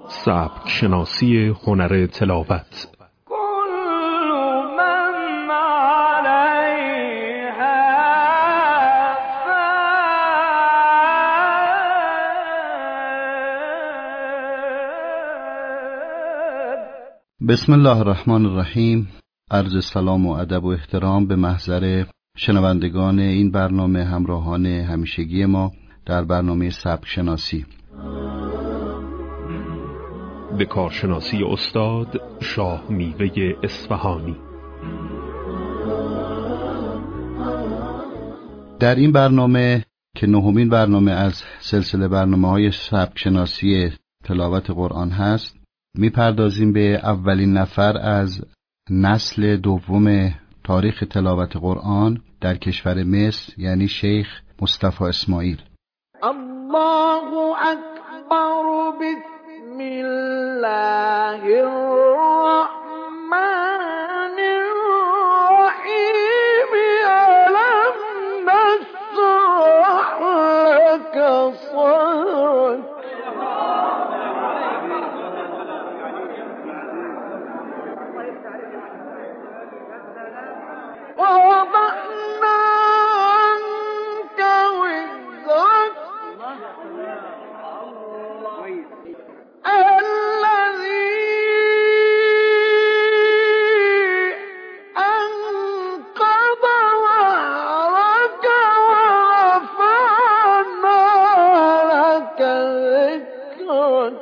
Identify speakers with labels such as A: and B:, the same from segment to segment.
A: سبک شناسی هنر تلاوت.
B: بسم الله الرحمن الرحیم. عرض سلام و ادب و احترام به محضر شنوندگان این برنامه، همراهان همیشگی ما در برنامه سبک شناسی.
A: به کارشناسی استاد شاه میوه اصفهانی.
B: در این برنامه که نهمین برنامه از سلسله برنامه‌های سبک شناسی تلاوت قرآن هست، میپردازیم به اولین نفر از نسل دوم تاریخ تلاوت قرآن در کشور مصر، یعنی شیخ مصطفی اسماعیل.
C: الله اکبر. بسم الله الرحمن الرحیم. الم نشرح لك صدرک. ووضعنا عنك وزرك الذي أنقض ظهرك ورفعنا لك ذكرك.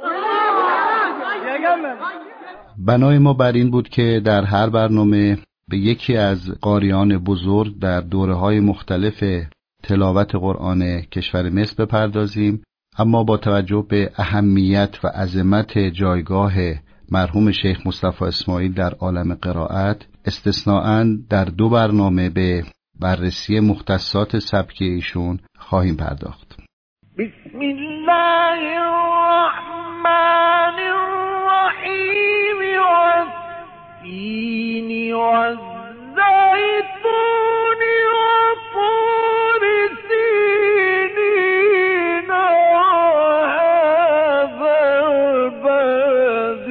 B: بنای ما بر این بود که در هر برنامه به یکی از قاریان بزرگ در دوره‌های مختلف تلاوت قرآن کشور مصر بپردازیم، اما با توجه به اهمیت و عظمت جایگاه مرحوم شیخ مصطفی اسماعیل در عالم قرائت، استثناءً در دو برنامه به بررسی مختصات سبکی ایشون خواهیم پرداخت.
C: بسم الله الرحمن الرحیم. والتین والزیتون وطور سینین وهذا البلد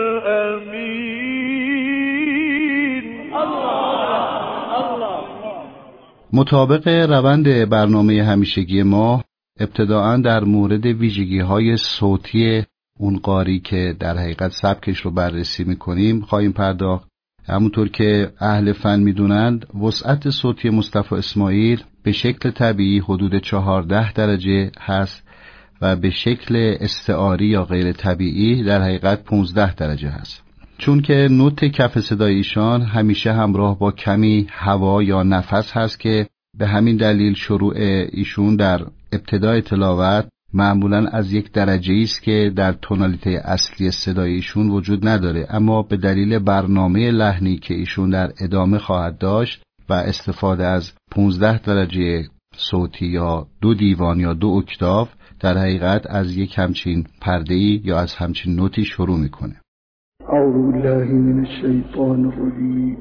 C: الامین. الله.
B: مطابق روند برنامه همیشگی ما، ابتداءً در مورد ویژگی‌های صوتی اون قاری که در حقیقت سبکش رو بررسی می‌کنیم خواهیم پرداخت. همونطور که اهل فن می‌دونند، وسعت صوتی مصطفی اسماعیل به شکل طبیعی حدود 14 درجه هست و به شکل استعاری یا غیر طبیعی در حقیقت 15 درجه هست. چون که نوت کف صدای ایشان همیشه همراه با کمی هوا یا نفس هست که به همین دلیل شروع ایشون در ابتدای تلاوت معمولاً از یک درجه‌ای است که در تونالیته اصلی صدای ایشون وجود نداره، اما به دلیل برنامه لحنی که ایشون در ادامه خواهد داشت و استفاده از 15 درجه صوتی یا 2 دیوان یا 2 اکتاف، در حقیقت از یک همچین پرده‌ای یا از همچین نوتی شروع میکنه.
C: اعوذ بالله من الشیطان الرجیم.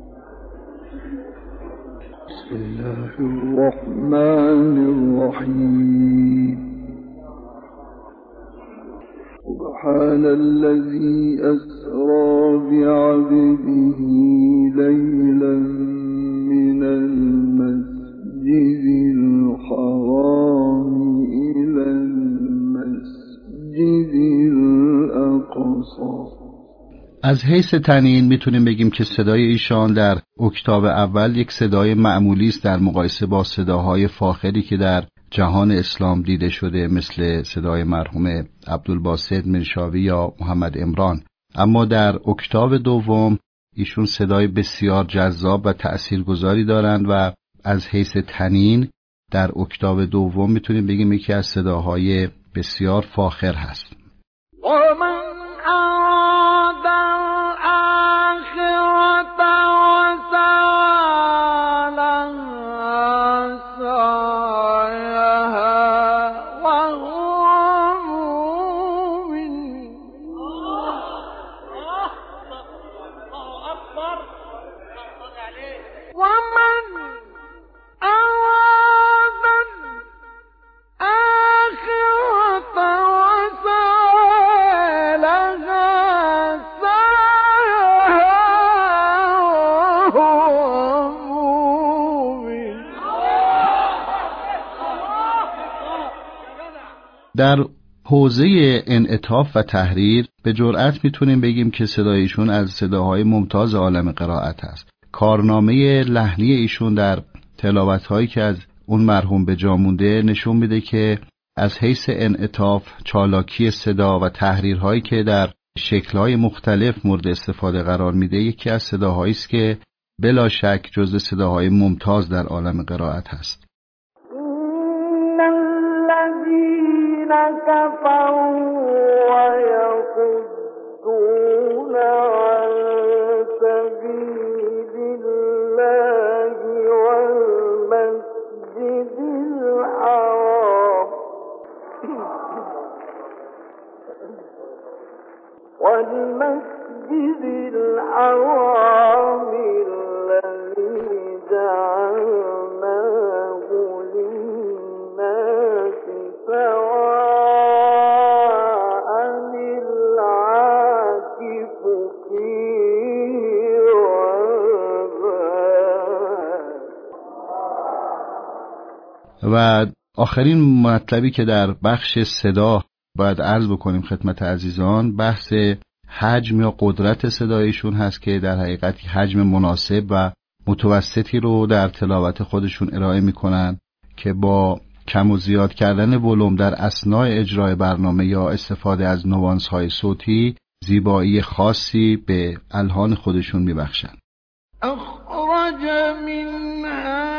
C: بسم الله الرحمن الرحیم. سبحان الذي أسرى بعبده ليلا من المسجد الحرام إلى المسجد الأقصى.
B: از حیث تنین میتونیم بگیم که صدای ایشان در اکتاو اول یک صدای معمولی است در مقایسه با صداهای فاخری که در جهان اسلام دیده شده، مثل صدای مرحوم عبدالباسط منشاوی یا محمد عمران. اما در اکتاو دوم ایشون صدای بسیار جذاب و تأثیرگذاری دارند و از حیث تنین در اکتاو دوم میتونیم بگیم یکی از صداهای بسیار فاخر هست. در حوزه انعطاف و تحریر به جرئت میتونیم بگیم که صدای ایشون از صداهای ممتاز عالم قرائت است. کارنامه لحنی ایشون در تلاوت‌هایی که از اون مرحوم به جا مونده نشون میده که از حیث انعطاف، چالاکی صدا و تحریرهایی که در شکل‌های مختلف مورد استفاده قرار میده یکی از صداهایی است که بلا شک جزو صداهای ممتاز در عالم قرائت هست.
D: الذين كفروا ويصدون عن سبيل الله والمسجد الحرام الذي جعلناه للناس سواء العاكف فيه والباد.
B: و آخرین مطلبی که در بخش صدا باید عرض بکنیم خدمت عزیزان بحث حجم یا قدرت صدایشون هست که در حقیقت حجم مناسب و متوسطی رو در تلاوت خودشون ارائه میکنن که با کم و زیاد کردن ولوم در اثناء اجرای برنامه یا استفاده از نوانس های صوتی زیبایی خاصی به الحان خودشون میبخشن.
D: اخرج منها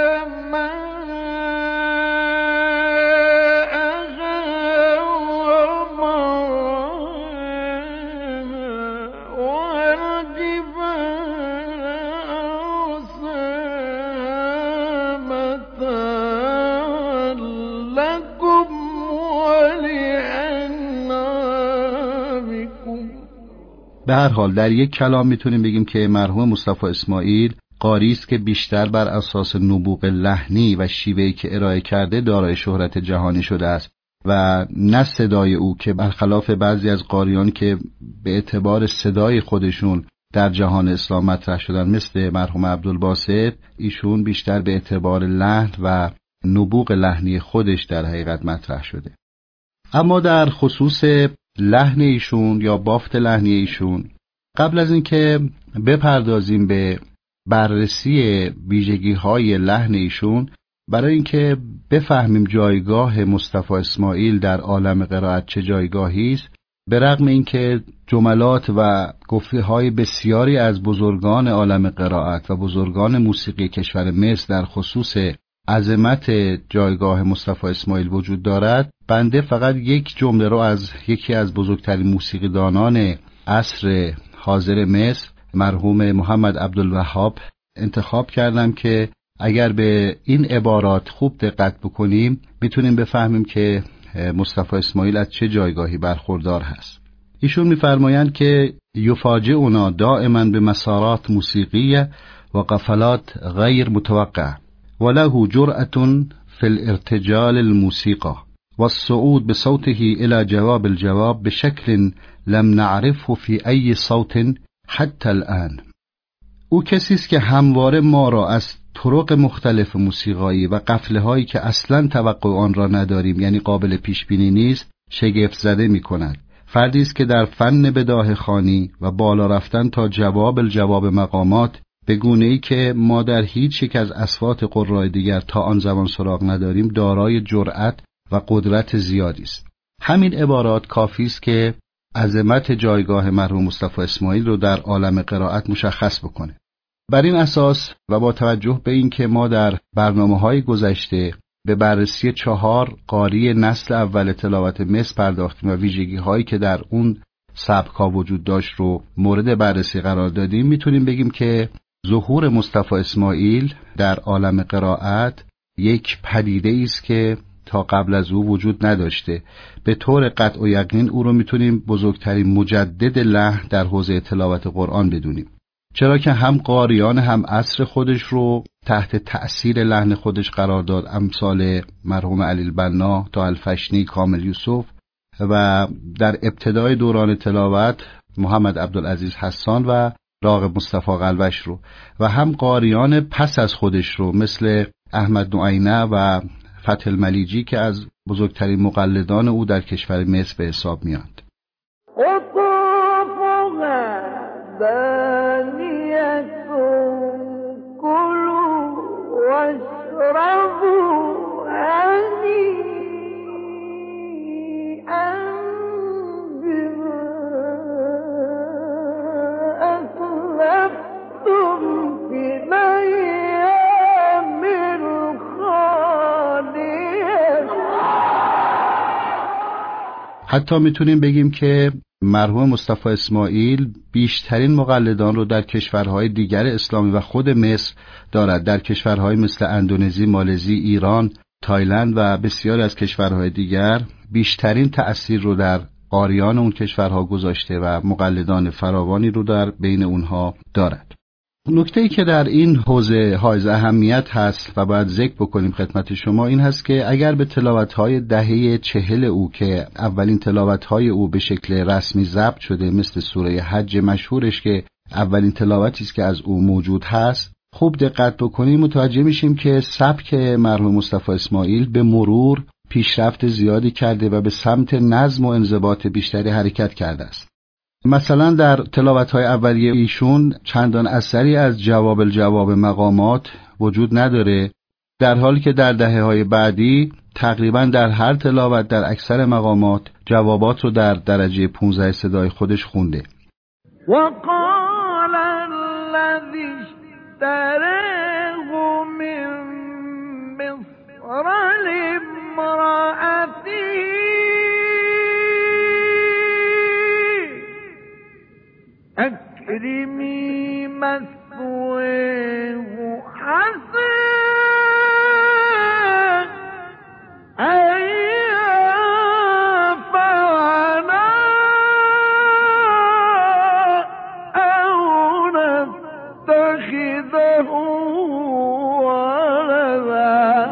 B: به هر حال در یک کلام میتونیم بگیم که مرحوم مصطفی اسماعیل قاری است که بیشتر بر اساس نبوغ لحنی و شیوهی که ارائه کرده دارای شهرت جهانی شده است و نه صدای او که برخلاف بعضی از قاریان که به اعتبار صدای خودشون در جهان اسلام مطرح شدن مثل مرحوم عبدالباسط، ایشون بیشتر به اعتبار لحن و نبوغ لحنی خودش در حقیقت مطرح شده. اما در خصوص لحن ایشون یا بافت لحنی ایشون قبل از اینکه بپردازیم به بررسی ویژگی‌های لحن ایشون برای اینکه بفهمیم جایگاه مصطفی اسماعیل در عالم قرائت چه جایگاهی است به رغم اینکه جملات و گفته‌های بسیاری از بزرگان عالم قرائت و بزرگان موسیقی کشور مصر در خصوص عظمت جایگاه مصطفی اسماعیل وجود دارد، بنده فقط یک جمله رو از یکی از بزرگترین موسیقیدانان عصر حاضر مصر مرحوم محمد عبدالوهاب انتخاب کردم که اگر به این عبارات خوب دقت بکنیم میتونیم بفهمیم که مصطفی اسماعیل از چه جایگاهی برخوردار هست. ایشون میفرمایند که یفاجئنا دائما به مسارات موسیقیه و قفلات غیر متوقع وله جرأة في الارتجال الموسيقى والصعود بصوته إلى جواب الجواب بشكل لم نعرفه في أي صوت حتى الآن. او کسی است که همواره ما را از طرق مختلف موسیقایی و قفله هایی که اصلا توقع آن را نداریم یعنی قابل پیش بینی نیست شگفت زده می کند. فردی است که در فن بداهه خوانی و بالا رفتن تا جواب الجواب مقامات به گونه‌ای که ما در هیچ یک از اصوات قرای دیگر تا آن زمان سراغ نداریم دارای جرأت و قدرت زیادی است. همین عبارات کافی است که عظمت جایگاه مرحوم مصطفی اسماعیل رو در عالم قرائت مشخص بکنه. بر این اساس و با توجه به این که ما در برنامه‌های گذشته به بررسی 4 قاری نسل اول تلاوت مصر پرداختیم و ویژگی‌هایی که در اون سبک‌ها وجود داشت رو مورد بررسی قرار دادیم، میتونیم بگیم که ظهور مصطفی اسماعیل در عالم قرائت یک پدیده است که تا قبل از او وجود نداشته. به طور قطع و یقین او رو میتونیم بزرگترین مجدد لحن در حوزه تلاوت قرآن بدونیم، چرا که هم قاریان هم عصر خودش رو تحت تأثیر لحن خودش قرار داد، امثال مرحوم علی البنا، طاهر الفشنی، کامل یوسف و در ابتدای دوران تلاوت محمد عبدالعزیز حسان و راغب مصطفی قلوش رو و هم قاریان پس از خودش رو مثل احمد نعینه و فتح الملیجی که از بزرگترین مقلدان او در کشور مصر به حساب میاد. حتی میتونیم بگیم که مرحوم مصطفی اسماعیل بیشترین مقلدان رو در کشورهای دیگر اسلامی و خود مصر دارد. در کشورهای مثل اندونزی، مالزی، ایران، تایلند و بسیاری از کشورهای دیگر بیشترین تأثیر رو در قاریان اون کشورها گذاشته و مقلدان فراوانی رو در بین اونها دارد. نکته‌ای که در این حوزه حائز اهمیت هست و باید ذکر بکنیم خدمت شما این هست که اگر به تلاوت‌های دهه 40 او که اولین تلاوت‌های او به شکل رسمی ضبط شده مثل سوره حج مشهورش که اولین تلاوتی است که از او موجود هست خوب دقت بکنیم متوجه میشیم که سبک مرحوم مصطفی اسماعیل به مرور پیشرفت زیادی کرده و به سمت نظم و انضباط بیشتری حرکت کرده است. مثلا در تلاوت‌های اولیه ایشون چندان اثری از جواب الجواب مقامات وجود نداره، در حالی که در دهه‌های بعدی تقریبا در هر تلاوت در اکثر مقامات جوابات رو در درجه 15 صدای خودش خونده.
D: وقال الذي اشتراه من مصر لامرأته أكرمي مثواه حسن أن ينفعنا أو نتخذه ولدا.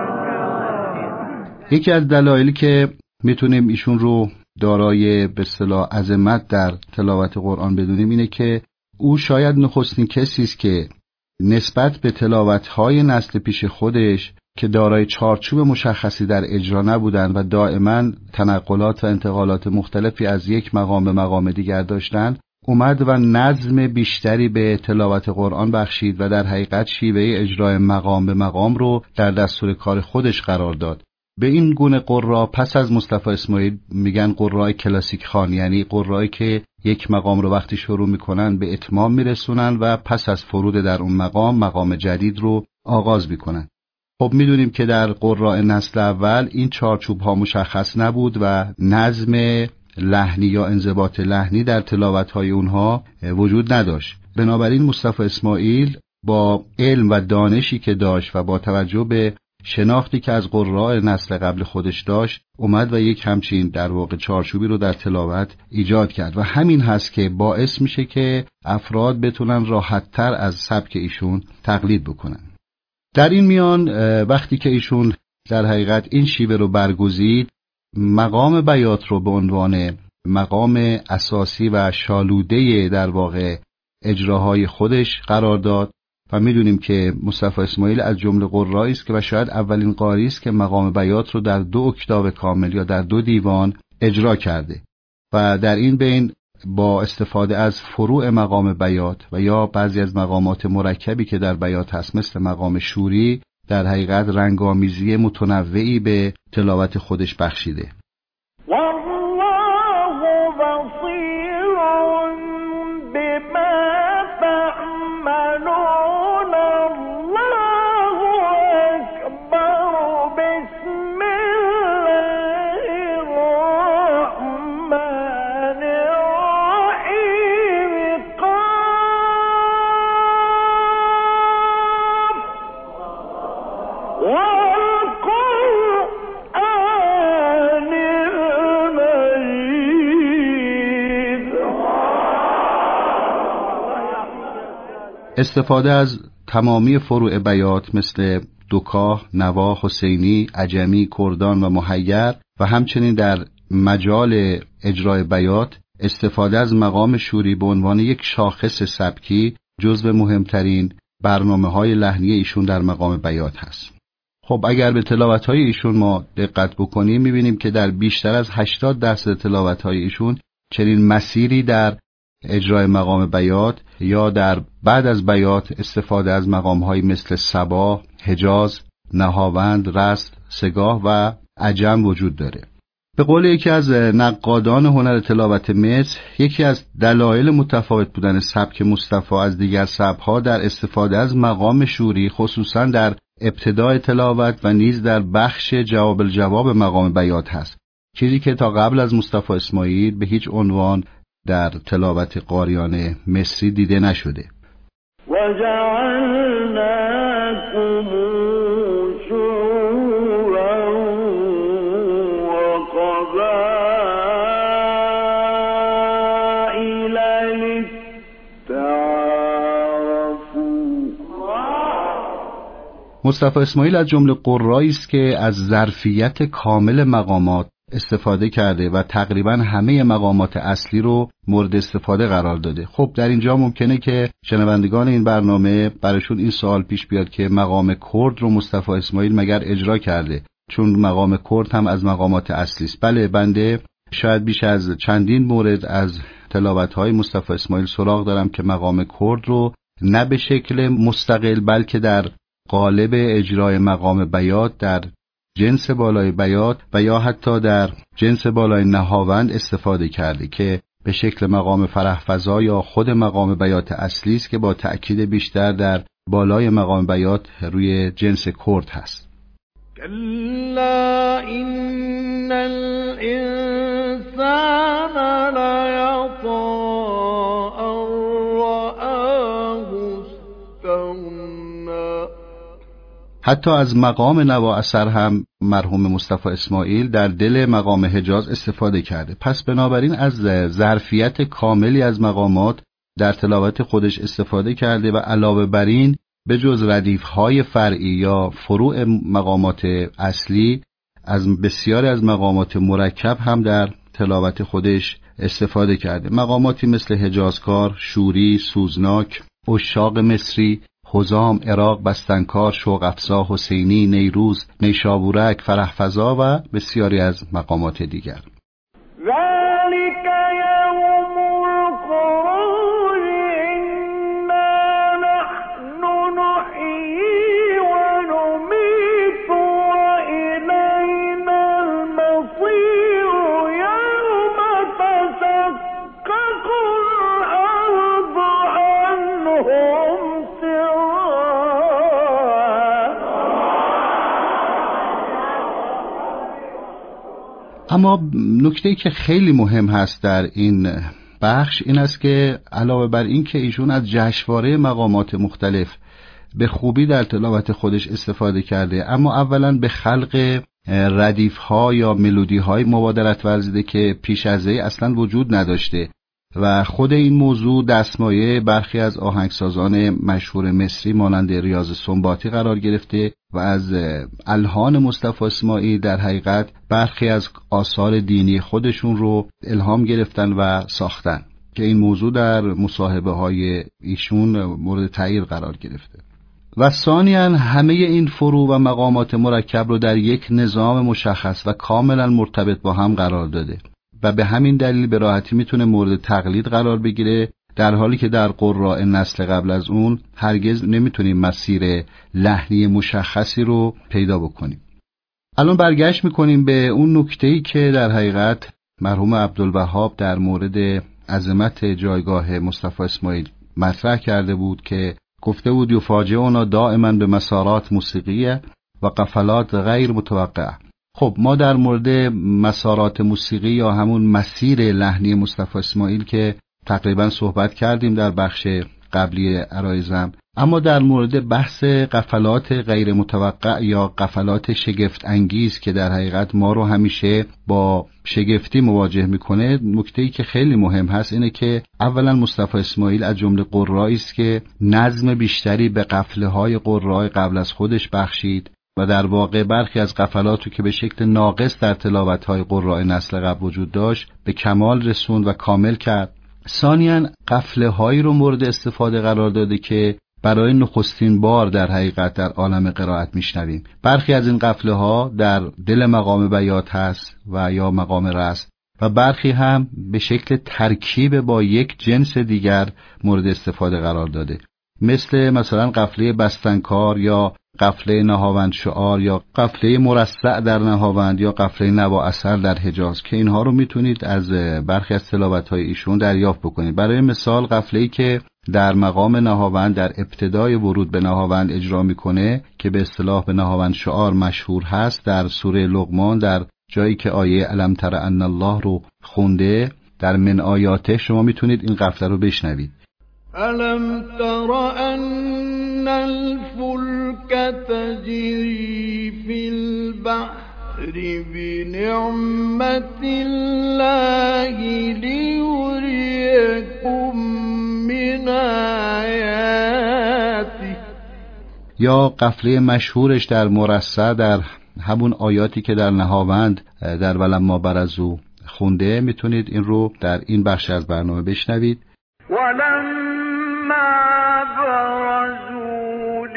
B: یکی از دلایلی که میتونیم ایشون رو دارای به اصطلاح عظمت در تلاوت قرآن بدونیم اینه که او شاید نخستین کسی است که نسبت به تلاوت‌های نسل پیش خودش که دارای چارچوب مشخصی در اجرا نبودند و دائما تنقلات و انتقالات مختلفی از یک مقام به مقام دیگر داشتند اومد و نظم بیشتری به تلاوت قرآن بخشید و در حقیقت شیوه اجرای مقام به مقام رو در دستور کار خودش قرار داد. به این گونه قرا پس از مصطفی اسماعیل میگن قرای کلاسیک خوان، یعنی قرایی که یک مقام رو وقتی شروع میکنن به اتمام میرسونن و پس از فرود در اون مقام جدید رو آغاز میکنن. خب میدونیم که در قراء نسل اول این چارچوب ها مشخص نبود و نظم لحنی یا انضباط لحنی در تلاوت های اونها وجود نداشت. بنابراین مصطفی اسماعیل با علم و دانشی که داشت و با توجه به شناختی که از قراء نسل قبل خودش داشت اومد و یک همچین در واقع چارچوبی رو در تلاوت ایجاد کرد و همین هست که باعث میشه که افراد بتونن راحت‌تر از سبک ایشون تقلید بکنن. در این میان وقتی که ایشون در حقیقت این شیوه رو برگزید مقام بیات رو به عنوان مقام اساسی و شالوده در واقع اجراهای خودش قرار داد و میدونیم که مصطفی اسماعیل از جمله قرایی است که و شاید اولین قاری است که مقام بیات رو در 2 اکتاو کامل یا در 2 دیوان اجرا کرده و در این بین با استفاده از فروع مقام بیات و یا بعضی از مقامات مرکبی که در بیات هست مثل مقام شوری در حقیقت رنگامیزی متنوعی به تلاوت خودش بخشیده. استفاده از تمامی فروع بیات مثل دوکاه، نوا، حسینی، عجمی، کردان و محیر و همچنین در مجال اجرای بیات استفاده از مقام شوری به عنوان یک شاخص سبکی جزو مهمترین برنامه‌های لحنی ایشون در مقام بیات هست. خب اگر به تلاوت‌های ایشون ما دقت بکنیم می‌بینیم که در بیشتر از 80% تلاوت‌های ایشون چنین مسیری در اجرای مقام بیات یا در بعد از بیات استفاده از مقام‌هایی مثل صباح، حجاز، نهاوند، رست، سگاه و عجم وجود داره. به قول یکی از نقادان هنر تلاوت مصر، یکی از دلایل متفاوت بودن سبک مصطفی از دیگر سبک‌ها در استفاده از مقام شوری خصوصا در ابتدای تلاوت و نیز در بخش جواب الجواب مقام بیات هست، چیزی که تا قبل از مصطفی اسماعیل به هیچ عنوان در تلاوت قاریان مصری دیده نشده.
C: وَجَعَلْنَاكُمْ شُعُوبًا وَقَبَائِلَ لِتَعَارَفُوا.
B: مصطفی اسماعیل از جمله قرایی است که از ظرفیت کامل مقامات استفاده کرده و تقریبا همه مقامات اصلی رو مورد استفاده قرار داده. خب در اینجا ممکنه که شنوندگان این برنامه براشون این سوال پیش بیاد که مقام کرد رو مصطفی اسماعیل مگر اجرا کرده؟ چون مقام کرد هم از مقامات اصلی است. بله، بنده شاید بیش از چندین مورد از تلاوت‌های مصطفی اسماعیل سراغ دارم که مقام کرد رو نه به شکل مستقل بلکه در قالب اجرای مقام بیات در جنس بالای بیات و یا حتی در جنس بالای نهاوند استفاده کرده که به شکل مقام فرحفزا یا خود مقام بیات اصلی است که با تأکید بیشتر در بالای مقام بیات روی جنس کرد هست.
D: كلا إن الإنسان ليطغى أن رآه استغنى.
B: حتی از مقام نوا اثر هم مرحوم مصطفی اسماعیل در دل مقام حجاز استفاده کرده. پس بنابراین از ظرفیت کاملی از مقامات در تلاوت خودش استفاده کرده و علاوه بر این به جز ردیف‌های فرعی یا فروع مقامات اصلی از بسیاری از مقامات مرکب هم در تلاوت خودش استفاده کرده. مقاماتی مثل حجازکار، شوری، سوزناک، عشاق مصری، حزام، عراق، بستنکار، شوق افزا، حسینی، نیروز، نیشابورک، فرحفزا و بسیاری از مقامات دیگر.
C: ذلك يوم الخروج إنا نحن نحيي ونميت وإلينا المصير يوم تشقق الأرض عنهم
B: اما نکته‌ای که خیلی مهم هست در این بخش این است که علاوه بر این که ایشون از جشنواره مقامات مختلف به خوبی در تلاوت خودش استفاده کرده، اما اولا به خلق ردیف‌ها یا ملودی‌های مبادرت ورزیده که پیش از این اصلا وجود نداشته و خود این موضوع دستمایه برخی از آهنگسازان مشهور مصری مانند ریاض سنباطی قرار گرفته و از الحان مصطفی اسماعیل در حقیقت برخی از آثار دینی خودشون رو الهام گرفتن و ساختن که این موضوع در مصاحبه های ایشون مورد تأیید قرار گرفته. و ثانیاً همه این فروع و مقامات مرکب رو در یک نظام مشخص و کاملا مرتبط با هم قرار داده و به همین دلیل به راحتی میتونه مورد تقلید قرار بگیره، در حالی که در قراء نسل قبل از اون هرگز نمیتونیم مسیر لحنی مشخصی رو پیدا بکنیم. الان برگشت میکنیم به اون نکته‌ای که در حقیقت مرحوم عبدالوهاب در مورد عظمت جایگاه مصطفی اسماعیل مطرح کرده بود که گفته بود یفاجئنا دائما به مسارات موسیقیه و قفلات غیر متوقعه. خب ما در مورد مسارات موسیقی یا همون مسیر لحنی مصطفی اسماعیل که تقریبا صحبت کردیم در بخش قبلی عرایزم، اما در مورد بحث قفلات غیر متوقع یا قفلات شگفت انگیز که در حقیقت ما رو همیشه با شگفتی مواجه میکنه، نکته‌ای که خیلی مهم هست اینه که اولا مصطفی اسماعیل از جمله قرایی است که نظم بیشتری به قفله‌های قرای قبل از خودش بخشید و در واقع برخی از قفلاتو که به شکل ناقص در تلاوت‌های قراء نسل قبل وجود داشت به کمال رسوند و کامل کرد. ثانیاً قفله‌هایی رو مورد استفاده قرار داده که برای نخستین بار در حقیقت در عالم قرائت میشنویم. برخی از این قفله ها در دل مقام بیات هست و یا مقام رأس و برخی هم به شکل ترکیب با یک جنس دیگر مورد استفاده قرار داده، مثلا قفله بستنکار یا قفله نهاوند شعار یا قفله مرصع در نهاوند یا قفله نوا اثر در حجاز که اینها رو میتونید از برخی از تلاوت‌های ایشون دریافت بکنید. برای مثال قفله‌ای که در مقام نهاوند در ابتدای ورود به نهاوند اجرا میکنه که به اصطلاح به نهاوند شعار مشهور هست، در سوره لقمان در جایی که آیه الم تر ان الله رو خونده، در من آیاته شما میتونید این قفله رو بشنوید.
D: الم تر ان الفلك تجری فی البحر بنعمت الله لیریکم من آیاته.
B: یا قفله مشهورش در مرصع در همون آیاتی که در نهاوند در ولما برزو خونده، میتونید این رو در این بخش از برنامه بشنوید.
C: ولما برزوا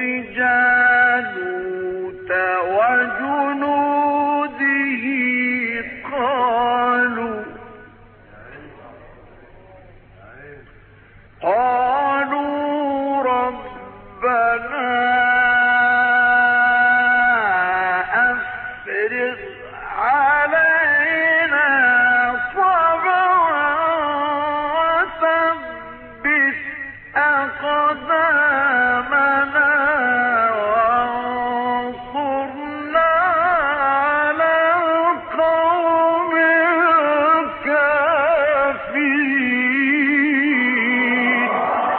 C: لجالوت وجنوده قالوا ربنا أفرغ علينا صبرا وثبت أقدامنا وانصرنا على القوم الكافرين.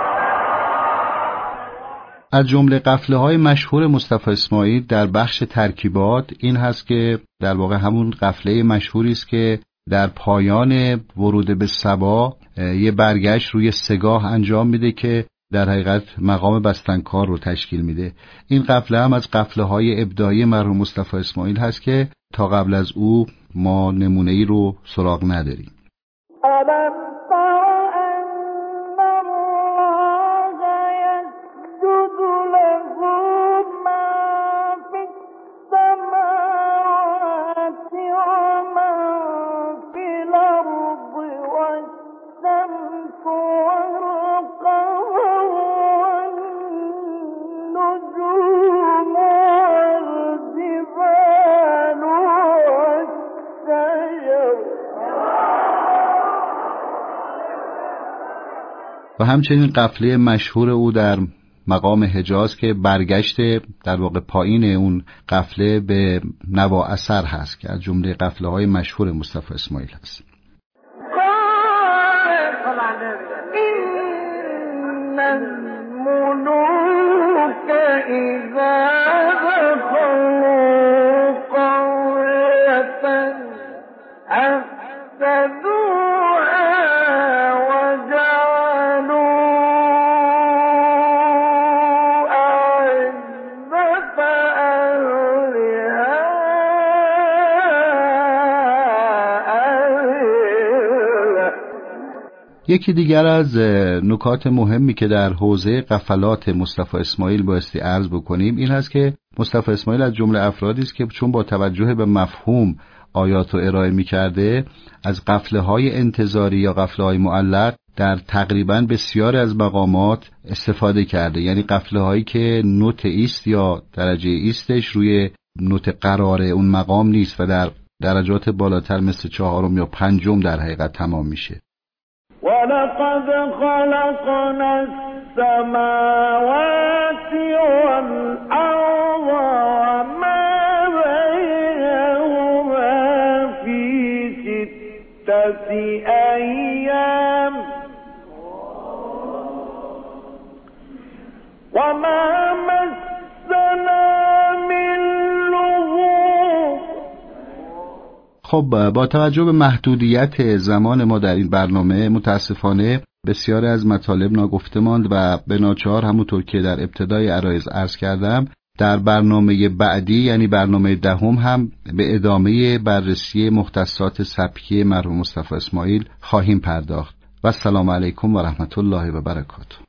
B: از جمله قفله‌های مشهور مصطفی اسماعیل در بخش ترکیبات این هست که در واقع همون قفله مشهوری است که در پایان ورود به سبا یه برگشت روی سگاه انجام میده که در حقیقت مقام بستنکار رو تشکیل میده. این قفله هم از قفله‌های ابداعی مرحوم مصطفی اسماعیل هست که تا قبل از او ما نمونه‌ای رو سراغ نداریم. و همچنین قفله مشهور او در مقام حجاز که برگشت در واقع پایین اون قفله به نوا اثر هست که از جمله قفله‌های مشهور مصطفی اسماعیل هست. یکی دیگر از نکات مهمی که در حوزه قفلات مصطفی اسماعیل بایستی عرض بکنیم این هست که مصطفی اسماعیل از جمله افرادی است که چون با توجه به مفهوم آیات رو ارائه می‌کرده از قفله‌های انتظاری یا قفله‌های معلق در تقریباً بسیاری از مقامات استفاده کرده، یعنی قفله‌هایی که نوت ایست یا درجه ایستش روی نوت قرار اون مقام نیست و در درجات بالاتر مثل چهارم یا پنجم در حقیقت تمام میشه.
C: ولقد خلقنا السماوات والأرض وما بينهما في 6 أيام وما مسنا من لغوب.
B: خب با توجه به محدودیت زمان ما در این برنامه متاسفانه بسیاری از مطالب ناگفته ماند و به ناچار همونطور که در ابتدای عرایض عرض کردم در برنامه بعدی یعنی برنامه دهم هم به ادامه بررسی مختصات سبکی مرحوم مصطفی اسماعیل خواهیم پرداخت. و السلام علیکم و رحمت الله و برکاته.